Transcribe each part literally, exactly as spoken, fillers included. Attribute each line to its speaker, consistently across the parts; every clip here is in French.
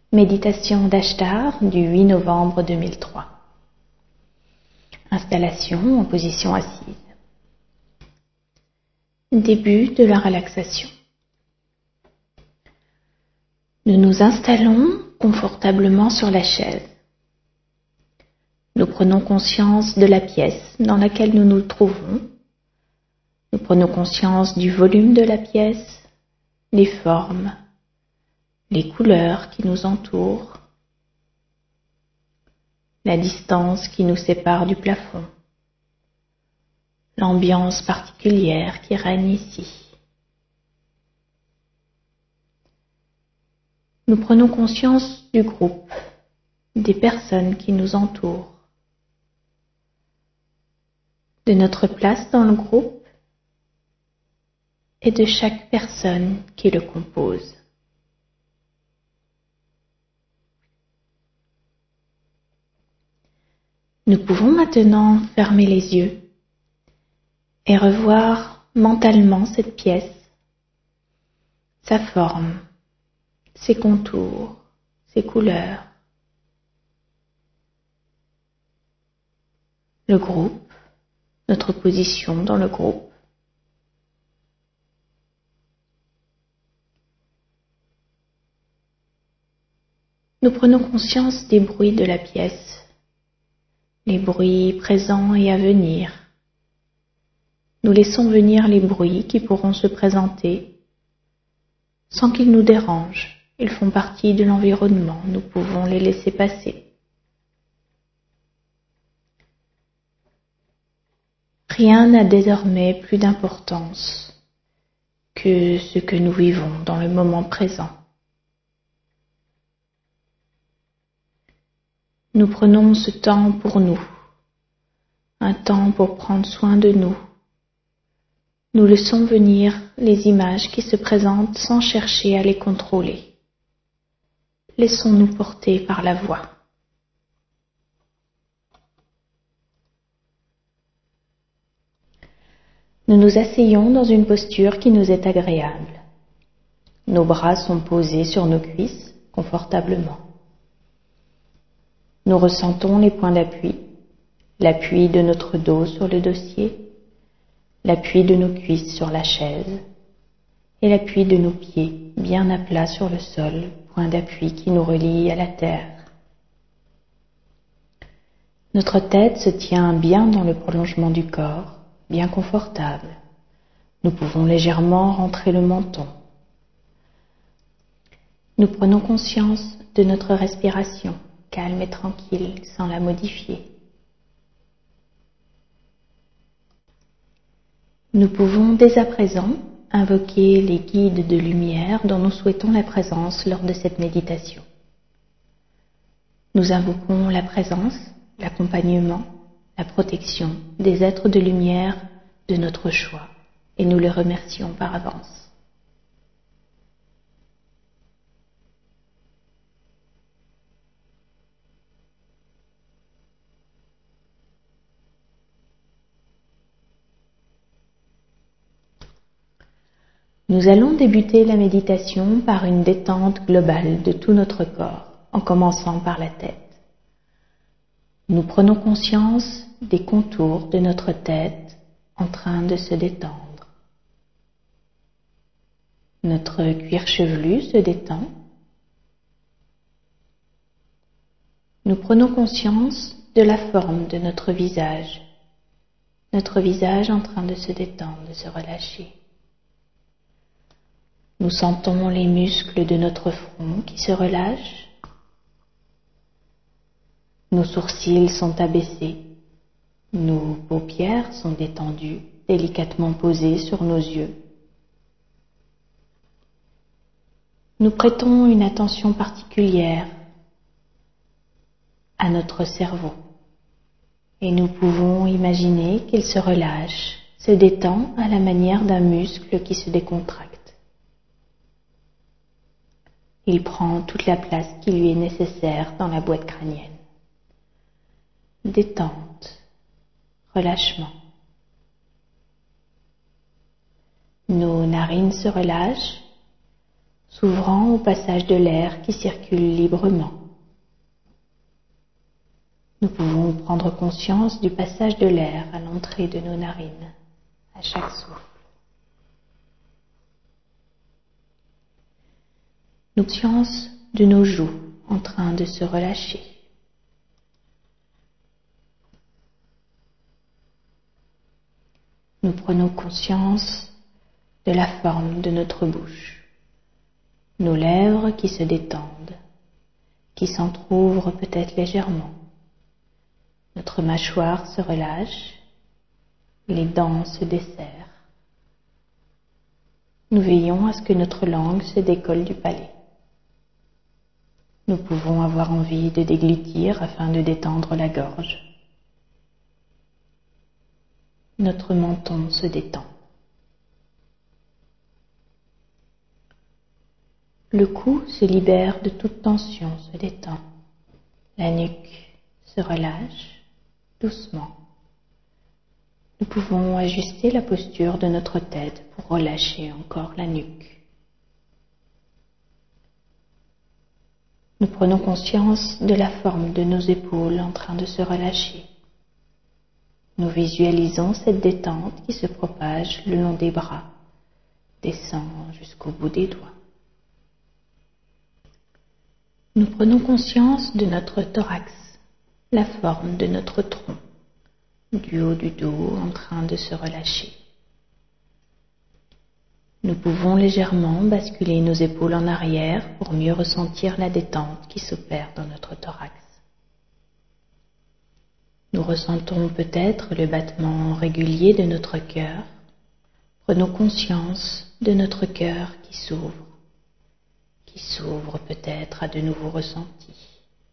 Speaker 1: Méditation d'Ashtar du huit novembre deux mille trois. Installation en position assise. Début de la relaxation. Nous nous installons confortablement sur la chaise. Nous prenons conscience de la pièce dans laquelle nous nous trouvons. Nous prenons conscience du volume de la pièce, les formes, les couleurs qui nous entourent, la distance qui nous sépare du plafond, l'ambiance particulière qui règne ici. Nous prenons conscience du groupe, des personnes qui nous entourent, de notre place dans le groupe et de chaque personne qui le compose. Nous pouvons maintenant fermer les yeux et revoir mentalement cette pièce, sa forme, ses contours, ses couleurs, le groupe, notre position dans le groupe. Nous prenons conscience des bruits de la pièce, les bruits présents et à venir. Nous laissons venir les bruits qui pourront se présenter sans qu'ils nous dérangent. Ils font partie de l'environnement, nous pouvons les laisser passer. Rien n'a désormais plus d'importance que ce que nous vivons dans le moment présent. Nous prenons ce temps pour nous, un temps pour prendre soin de nous. Nous laissons venir les images qui se présentent sans chercher à les contrôler. Laissons-nous porter par la voix. Nous nous asseyons dans une posture qui nous est agréable. Nos bras sont posés sur nos cuisses confortablement. Nous ressentons les points d'appui, l'appui de notre dos sur le dossier, l'appui de nos cuisses sur la chaise et l'appui de nos pieds bien à plat sur le sol, point d'appui qui nous relie à la terre. Notre tête se tient bien dans le prolongement du corps, bien confortable. Nous pouvons légèrement rentrer le menton. Nous prenons conscience de notre respiration, calme et tranquille, sans la modifier. Nous pouvons dès à présent invoquer les guides de lumière dont nous souhaitons la présence lors de cette méditation. Nous invoquons la présence, l'accompagnement, la protection des êtres de lumière de notre choix et nous les remercions par avance. Nous allons débuter la méditation par une détente globale de tout notre corps, en commençant par la tête. Nous prenons conscience des contours de notre tête en train de se détendre. Notre cuir chevelu se détend. Nous prenons conscience de la forme de notre visage, notre visage en train de se détendre, de se relâcher. Nous sentons les muscles de notre front qui se relâchent. Nos sourcils sont abaissés. Nos paupières sont détendues, délicatement posées sur nos yeux. Nous prêtons une attention particulière à notre cerveau et nous pouvons imaginer qu'il se relâche, se détend à la manière d'un muscle qui se décontracte. Il prend toute la place qui lui est nécessaire dans la boîte crânienne. Détente, relâchement. Nos narines se relâchent, s'ouvrant au passage de l'air qui circule librement. Nous pouvons prendre conscience du passage de l'air à l'entrée de nos narines, à chaque souffle. Nous avons conscience de nos joues en train de se relâcher. Nous prenons conscience de la forme de notre bouche, nos lèvres qui se détendent, qui s'entr'ouvrent peut-être légèrement. Notre mâchoire se relâche, les dents se desserrent. Nous veillons à ce que notre langue se décolle du palais. Nous pouvons avoir envie de déglutir afin de détendre la gorge. Notre menton se détend. Le cou se libère de toute tension, se détend. La nuque se relâche doucement. Nous pouvons ajuster la posture de notre tête pour relâcher encore la nuque. Nous prenons conscience de la forme de nos épaules en train de se relâcher. Nous visualisons cette détente qui se propage le long des bras, descend jusqu'au bout des doigts. Nous prenons conscience de notre thorax, la forme de notre tronc, du haut du dos en train de se relâcher. Nous pouvons légèrement basculer nos épaules en arrière pour mieux ressentir la détente qui s'opère dans notre thorax. Nous ressentons peut-être le battement régulier de notre cœur. Prenons conscience de notre cœur qui s'ouvre, qui s'ouvre peut-être à de nouveaux ressentis.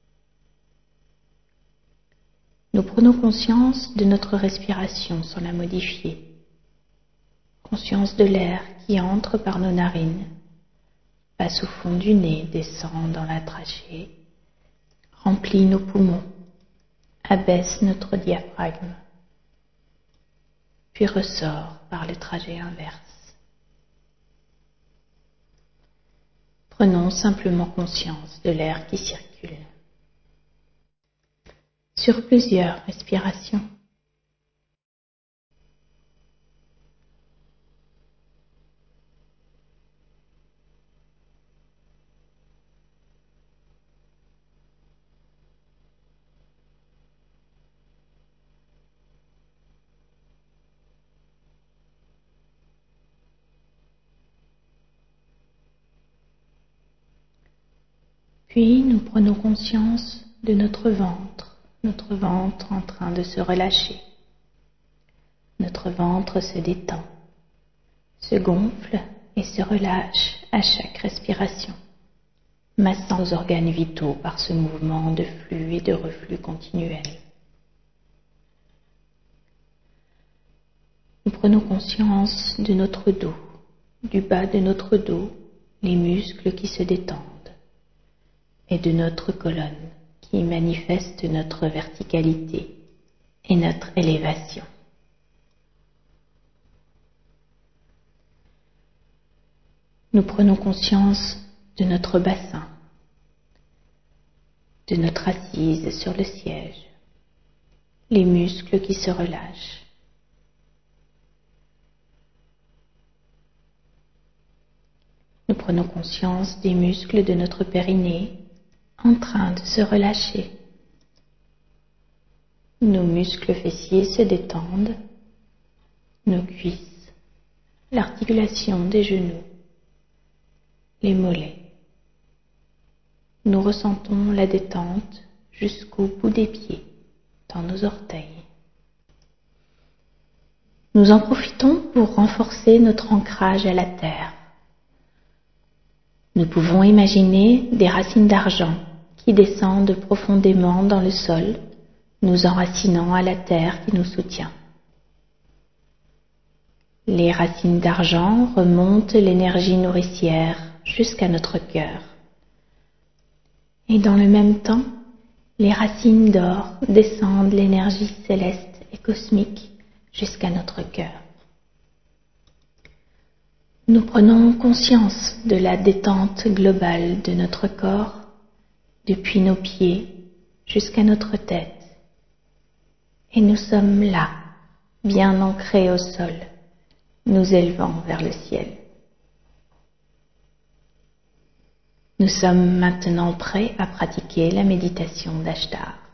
Speaker 1: Nous prenons conscience de notre respiration sans la modifier. Conscience de l'air qui entre par nos narines, passe au fond du nez, descend dans la trachée, remplit nos poumons, abaisse notre diaphragme, puis ressort par le trajet inverse. Prenons simplement conscience de l'air qui circule. Sur plusieurs respirations. Puis nous prenons conscience de notre ventre, notre ventre en train de se relâcher. Notre ventre se détend, se gonfle et se relâche à chaque respiration, massant nos organes vitaux par ce mouvement de flux et de reflux continuel. Nous prenons conscience de notre dos, du bas de notre dos, les muscles qui se détendent, et de notre colonne qui manifeste notre verticalité et notre élévation. Nous prenons conscience de notre bassin, de notre assise sur le siège, les muscles qui se relâchent. Nous prenons conscience des muscles de notre périnée en train de se relâcher. Nos muscles fessiers se détendent, nos cuisses, l'articulation des genoux, les mollets. Nous ressentons la détente jusqu'au bout des pieds, dans nos orteils. Nous en profitons pour renforcer notre ancrage à la terre. Nous pouvons imaginer des racines d'argent qui descendent profondément dans le sol, nous enracinant à la terre qui nous soutient. Les racines d'argent remontent l'énergie nourricière jusqu'à notre cœur. Et dans le même temps, les racines d'or descendent l'énergie céleste et cosmique jusqu'à notre cœur. Nous prenons conscience de la détente globale de notre corps, depuis nos pieds jusqu'à notre tête. Et nous sommes là, bien ancrés au sol, nous élevant vers le ciel. Nous sommes maintenant prêts à pratiquer la méditation d'Ashtar.